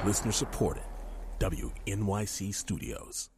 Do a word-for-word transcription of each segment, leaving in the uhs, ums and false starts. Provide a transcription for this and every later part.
Listener supported. W N Y C Studios.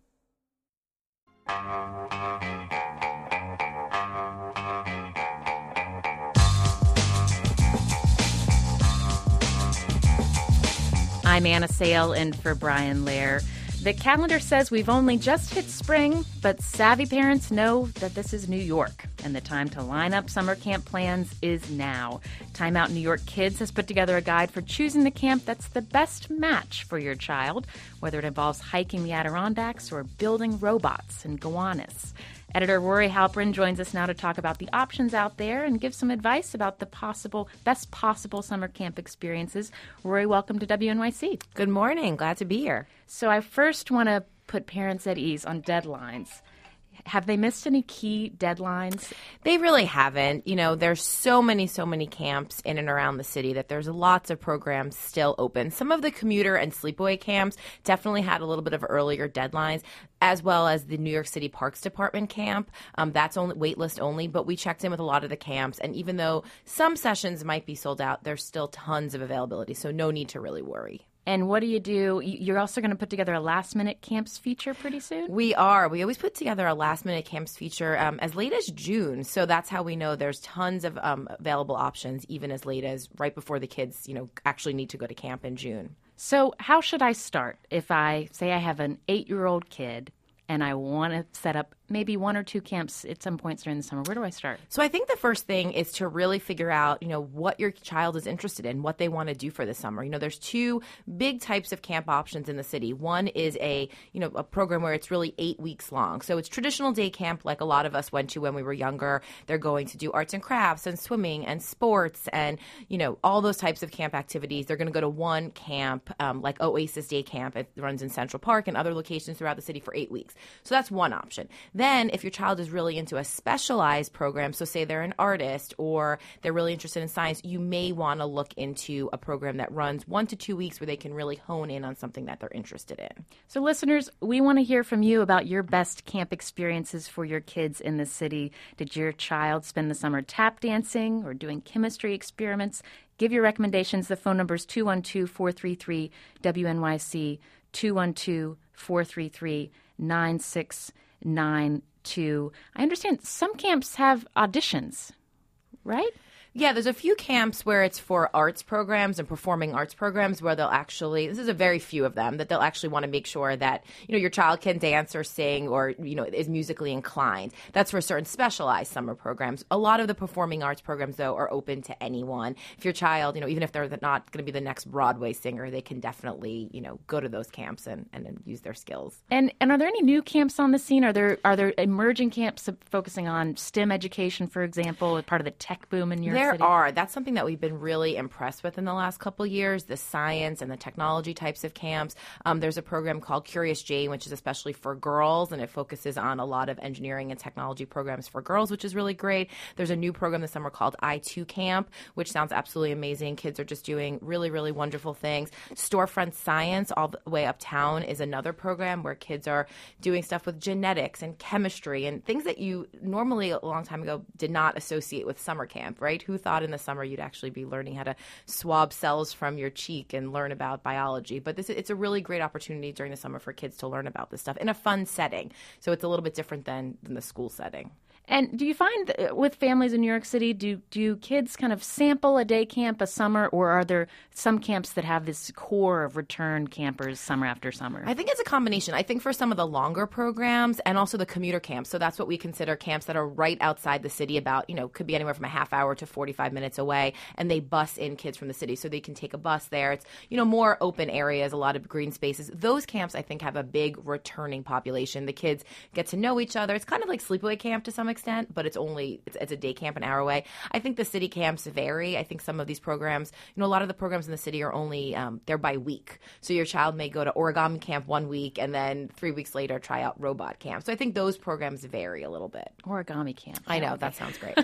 I'm Anna Sale in for Brian Lair. The calendar says we've only just hit spring, but savvy parents know that this is New York, and the time to line up summer camp plans is now. Time Out New York Kids has put together a guide for choosing the camp that's the best match for your child, whether it involves hiking the Adirondacks or building robots in Gowanus. Editor Rory Halpern joins us now to talk about the options out there and give some advice about the possible best possible summer camp experiences. Rory, welcome to W N Y C. Good morning. Glad to be here. So I first want to put parents at ease on deadlines. Have they missed any key deadlines? They really haven't. You know, there's so many, so many camps in and around the city that there's lots of programs still open. Some of the commuter and sleepaway camps definitely had a little bit of earlier deadlines, as well as the New York City Parks Department camp. Um, that's only waitlist only, but we checked in with a lot of the camps. And even though some sessions might be sold out, there's still tons of availability. So no need to really worry. And what do you do? You're also going to put together a last-minute camps feature pretty soon? We are. We always put together a last-minute camps feature um, as late as June. So that's how we know there's tons of um, available options, even as late as right before the kids, you know, actually need to go to camp in June. So how should I start if I, say I have an eight-year-old kid and I want to set up maybe one or two camps at some points during the summer? Where do I start? So I think the first thing is to really figure out, you know, what your child is interested in, what they want to do for the summer. You know, there's two big types of camp options in the city. One is a, you know, a program where it's really eight weeks long. So it's traditional day camp like a lot of us went to when we were younger. They're going to do arts and crafts and swimming and sports and, you know, all those types of camp activities. They're going to go to one camp um, like Oasis Day Camp. It runs in Central Park and other locations throughout the city for eight weeks. So that's one option. Then if your child is really into a specialized program, so say they're an artist or they're really interested in science, you may want to look into a program that runs one to two weeks where they can really hone in on something that they're interested in. So listeners, we want to hear from you about your best camp experiences for your kids in the city. Did your child spend the summer tap dancing or doing chemistry experiments? Give your recommendations. The phone number is two one two, four three three, W N Y C, two one two, four three three, nine six nine two. I understand some camps have auditions, right? Yeah, there's a few camps where it's for arts programs and performing arts programs where they'll actually, this is a very few of them, that they'll actually want to make sure that, you know, your child can dance or sing or, you know, is musically inclined. That's for certain specialized summer programs. A lot of the performing arts programs, though, are open to anyone. If your child, you know, even if they're not going to be the next Broadway singer, they can definitely, you know, go to those camps and, and, and use their skills. And and are there any new camps on the scene? Are there are there emerging camps focusing on STEM education, for example, part of the tech boom in New York There City? are. That's something that we've been really impressed with in the last couple of years, the science and the technology types of camps. Um, there's a program called Curious Jane, which is especially for girls, and it focuses on a lot of engineering and technology programs for girls, which is really great. There's a new program this summer called I two Camp, which sounds absolutely amazing. Kids are just doing really, really wonderful things. Storefront Science, all the way uptown, is another program where kids are doing stuff with genetics and chemistry and things that you normally a long time ago did not associate with summer camp, right? Who thought in the summer you'd actually be learning how to swab cells from your cheek and learn about biology? But this it's a really great opportunity during the summer for kids to learn about this stuff in a fun setting. So it's a little bit different than, than the school setting. And do you find that with families in New York City, do do kids kind of sample a day camp, a summer, or are there some camps that have this core of return campers summer after summer? I think it's a combination. I think for some of the longer programs and also the commuter camps, so that's what we consider camps that are right outside the city, about, you know, could be anywhere from a half hour to forty-five minutes away, and they bus in kids from the city so they can take a bus there. It's, you know, more open areas, a lot of green spaces. Those camps, I think, have a big returning population. The kids get to know each other. It's kind of like sleepaway camp to some extent. extent, but it's only it's, it's a day camp an hour away. I think the city camps vary. I think some of these programs, you know, a lot of the programs in the city are only um, they're by week. So your child may go to origami camp one week and then three weeks later try out robot camp. So I think those programs vary a little bit. Origami camp. I know, that sounds great.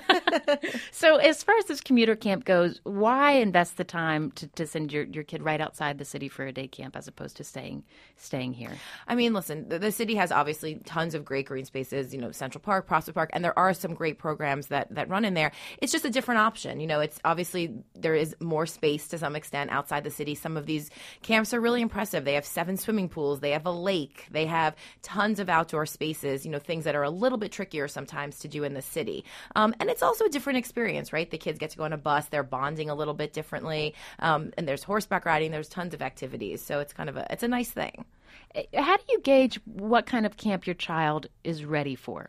So as far as this commuter camp goes, why invest the time to, to send your, your kid right outside the city for a day camp as opposed to staying staying here? I mean, listen, the, the city has obviously tons of great green spaces, you know, Central Park, Prospect Park, and and there are some great programs that, that run in there. It's just a different option. You know, it's obviously there is more space to some extent outside the city. Some of these camps are really impressive. They have seven swimming pools. They have a lake. They have tons of outdoor spaces, you know, things that are a little bit trickier sometimes to do in the city. Um, and it's also a different experience, right? The kids get to go on a bus. They're bonding a little bit differently. Um, and there's horseback riding. There's tons of activities. So it's kind of a, it's a nice thing. How do you gauge what kind of camp your child is ready for?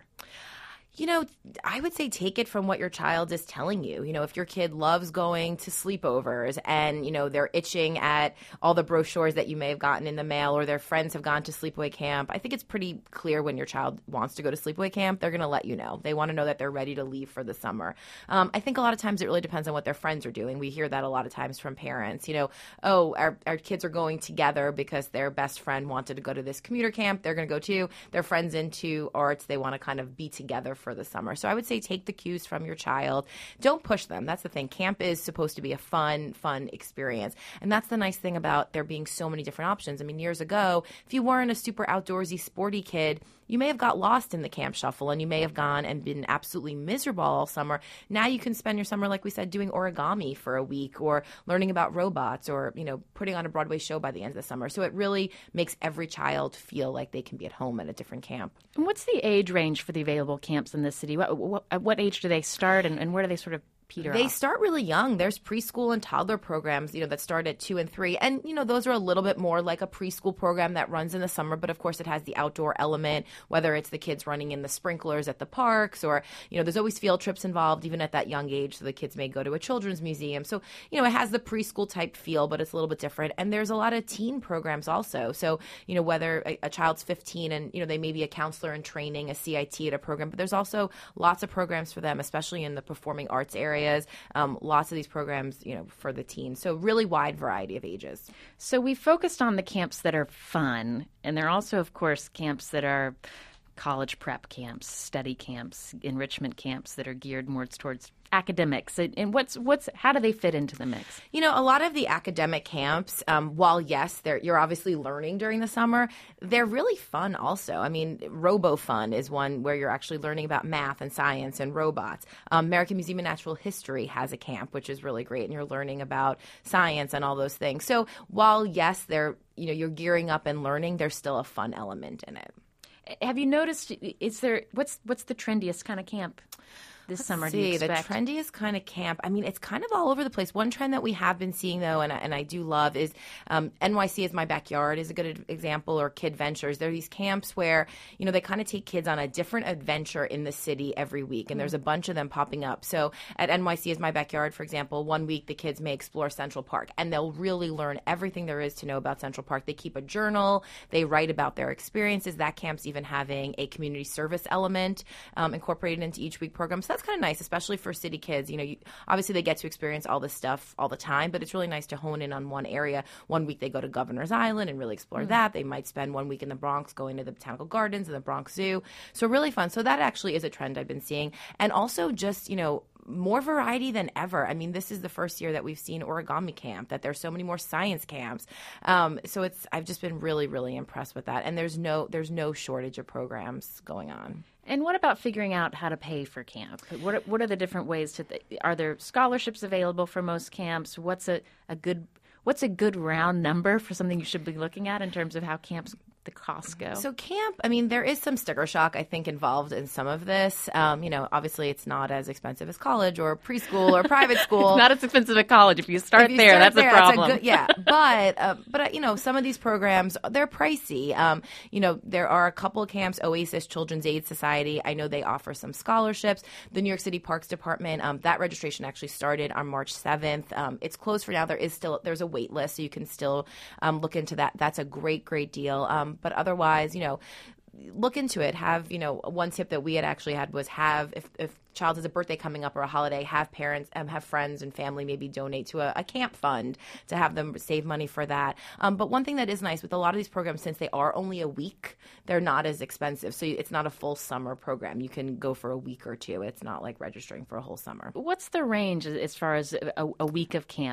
You know, I would say take it from what your child is telling you. You know, if your kid loves going to sleepovers and, you know, they're itching at all the brochures that you may have gotten in the mail, or their friends have gone to sleepaway camp, I think it's pretty clear when your child wants to go to sleepaway camp, they're going to let you know. They want to know that they're ready to leave for the summer. Um, I think a lot of times it really depends on what their friends are doing. We hear that a lot of times from parents. You know, oh, our, our kids are going together because their best friend wanted to go to this commuter camp. They're going to go too. Their friend's into arts. They want to kind of be together for the summer. So I would say take the cues from your child. Don't push them. That's the thing. Camp is supposed to be a fun, fun experience. And that's the nice thing about there being so many different options. I mean, years ago, if you weren't a super outdoorsy, sporty kid, you may have got lost in the camp shuffle and you may have gone and been absolutely miserable all summer. Now you can spend your summer, like we said, doing origami for a week or learning about robots or, you know, putting on a Broadway show by the end of the summer. So it really makes every child feel like they can be at home at a different camp. And what's the age range for the available camps in this city? What, what, at what age do they start and, and where do they sort of peter They off? start really young. There's preschool and toddler programs, you know, that start at two and three. And, you know, those are a little bit more like a preschool program that runs in the summer. But, of course, it has the outdoor element, whether it's the kids running in the sprinklers at the parks or, you know, there's always field trips involved, even at that young age. So the kids may go to a children's museum. So, you know, it has the preschool type feel, but it's a little bit different. And there's a lot of teen programs also. So, you know, whether a, a child's fifteen and, you know, they may be a counselor in training, a C I T at a program, but there's also lots of programs for them, especially in the performing arts areas. Um, lots of these programs, you know, for the teens. So really wide variety of ages. So we focused on the camps that are fun, and there are also, of course, camps that are college prep camps, study camps, enrichment camps that are geared more towards academics. And what's what's how do they fit into the mix? You know, a lot of the academic camps, um, while yes, they're you're obviously learning during the summer, they're really fun also. I mean, RoboFun is one where you're actually learning about math and science and robots. Um, American Museum of Natural History has a camp, which is really great, and you're learning about science and all those things. So while yes, they're you know you're gearing up and learning, there's still a fun element in it. Have you noticed? Is there what's what's the trendiest kind of camp this Let's summer? See, do you expect? The trendiest kind of camp. I mean, it's kind of all over the place. One trend that we have been seeing, though, and I, and I do love is um, N Y C is My Backyard is a good example, or Kid Ventures. There are these camps where, you know, they kind of take kids on a different adventure in the city every week, and there's a bunch of them popping up. So at N Y C is My Backyard, for example, one week the kids may explore Central Park, and they'll really learn everything there is to know about Central Park. They keep a journal. They write about their experiences. That camp's even having a community service element um, incorporated into each week program. So that's kind of nice, especially for city kids. You know, you, obviously they get to experience all this stuff all the time, but it's really nice to hone in on one area. One week they go to Governor's Island and really explore mm. that. They might spend one week in the Bronx going to the Botanical Gardens and the Bronx Zoo. So really fun. So that actually is a trend I've been seeing. And also just, you know, more variety than ever. I mean, this is the first year that we've seen origami camp, that there's so many more science camps. Um, so it's I've just been really, really impressed with that. And there's no there's no shortage of programs going on. And what about figuring out how to pay for camp? What are, what are the different ways to? Th- are there scholarships available for most camps? What's a, a good what's a good round number for something you should be looking at in terms of how camps the costs go? So camp, I mean, there is some sticker shock, I think, involved in some of this. Um, you know, obviously it's not as expensive as college or preschool or private school. It's not as expensive at college. If you start if you there, start that's there, a problem. That's a good, yeah, but, uh, but uh, you know, some of these programs, they're pricey. Um, you know, there are a couple of camps, Oasis Children's Aid Society. I know they offer some scholarships. The New York City Parks Department, um, that registration actually started on March seventh. Um, it's closed for now. There is still, there's a wait list, so you can still um, look into that. That's a great, great deal. Um, but otherwise, you know, look into it. Have, you know, one tip that we had actually had was have, if, if child has a birthday coming up or a holiday, have parents, um, have friends and family maybe donate to a, a camp fund to have them save money for that. Um, but one thing that is nice with a lot of these programs, since they are only a week, they're not as expensive. So it's not a full summer program. You can go for a week or two. It's not like registering for a whole summer. What's the range as far as a, a week of camp?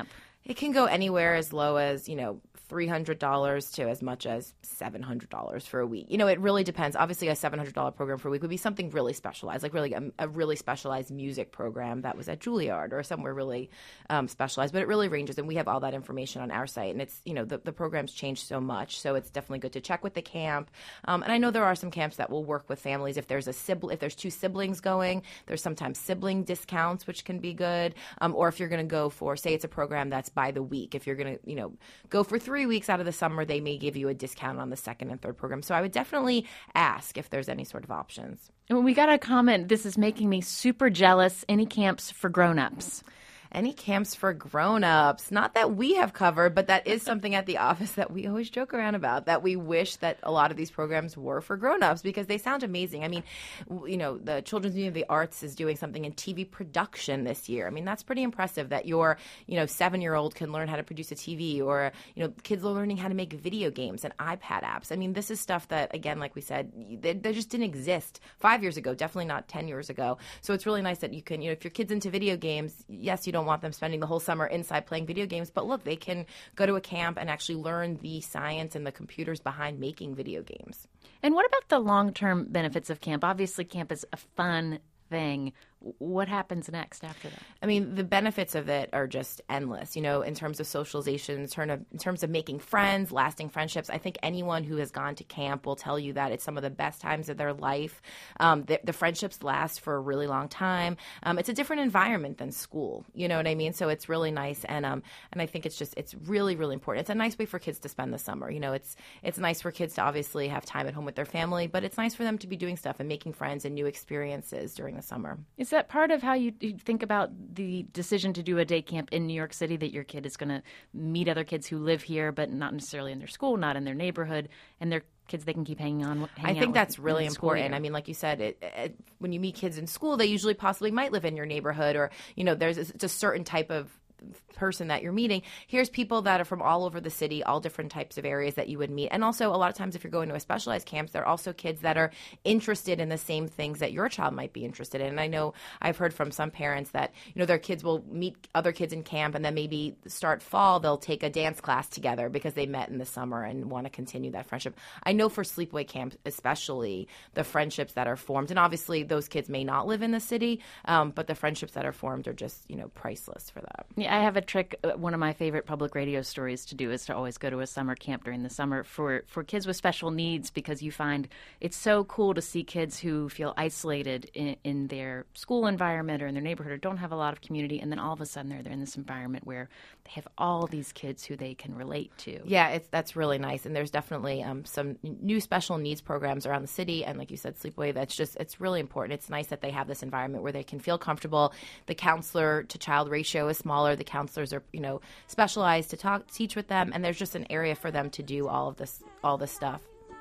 It can go anywhere as low as, you know, three hundred dollars to as much as seven hundred dollars for a week. You know, it really depends. Obviously, a seven hundred dollars program for a week would be something really specialized, like really a, a really specialized music program that was at Juilliard or somewhere really um, specialized. But it really ranges, and we have all that information on our site. And it's, you know, the, the programs change so much, so it's definitely good to check with the camp. Um, and I know there are some camps that will work with families if there's a sibling, if there's two siblings going. There's sometimes sibling discounts, which can be good. Um, or if you're going to go for, say, it's a program that's by the week. If you're going to, you know, go for three weeks out of the summer, they may give you a discount on the second and third program. So I would definitely ask if there's any sort of options. And we got a comment. This is making me super jealous. Any camps for grown-ups? Any camps for grown-ups? Not that we have covered, but that is something at the office that we always joke around about, that we wish that a lot of these programs were for grown-ups because they sound amazing. I mean, you know, the Children's Museum of the Arts is doing something in T V production this year. I mean, that's pretty impressive that your, you know, seven-year-old can learn how to produce a T V, or, you know, kids are learning how to make video games and iPad apps. I mean, this is stuff that, again, like we said, they, they just didn't exist five years ago, definitely not ten years ago. So it's really nice that you can, you know, if your kid's into video games, yes, you don't want them spending the whole summer inside playing video games, but look, they can go to a camp and actually learn the science and the computers behind making video games. And what about the long-term benefits of camp? Obviously, camp is a fun thing. What happens next after that? I mean, the benefits of it are just endless, you know, in terms of socialization, in terms of, in terms of making friends, lasting friendships. I think anyone who has gone to camp will tell you that it's some of the best times of their life. Um, the, the friendships last for a really long time. Um, it's a different environment than school, you know what I mean? So it's really nice. And um, and I think it's just, it's really, really important. It's a nice way for kids to spend the summer. You know, it's, it's nice for kids to obviously have time at home with their family, but it's nice for them to be doing stuff and making friends and new experiences during the summer. Is that part of how you, you think about the decision to do a day camp in New York City, that your kid is going to meet other kids who live here, but not necessarily in their school, not in their neighborhood, and they're kids they can keep hanging on hanging I think out that's with really in important. year. I mean, like you said, it, it, when you meet kids in school, they usually possibly might live in your neighborhood, or, you know, there's a, it's a certain type of person that you're meeting. Here's people that are from all over the city, all different types of areas that you would meet. And also, a lot of times if you're going to a specialized camps, there are also kids that are interested in the same things that your child might be interested in. And I know I've heard from some parents that, you know, their kids will meet other kids in camp, and then maybe start fall, they'll take a dance class together because they met in the summer and want to continue that friendship. I know for sleepaway camp, especially, the friendships that are formed, and obviously those kids may not live in the city, um, but the friendships that are formed are just, you know, priceless for that. Yeah, I have a trick. One of my favorite public radio stories to do is to always go to a summer camp during the summer for, for kids with special needs, because you find it's so cool to see kids who feel isolated in, in their school environment or in their neighborhood, or don't have a lot of community, and then all of a sudden they're, they're in this environment where they have all these kids who they can relate to. Yeah, it's, that's really nice. And there's definitely um, some new special needs programs around the city. And like you said, Sleepaway, that's just, it's really important. It's nice that they have this environment where they can feel comfortable. The counselor to child ratio is smaller. The counselors are, you know, specialized to talk, teach with them. And there's just an area for them to do all of this, all this stuff.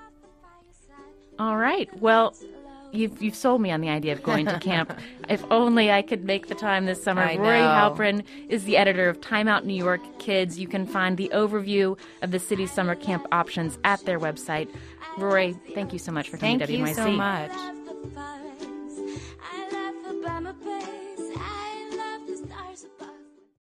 All right. Well, You've, you've sold me on the idea of going to camp. If only I could make the time this summer. I Rory know. Halprin is the editor of Time Out New York Kids. You can find the overview of the city's summer camp options at their website. Rory, thank you so much for coming Thank to W N Y C. you so much.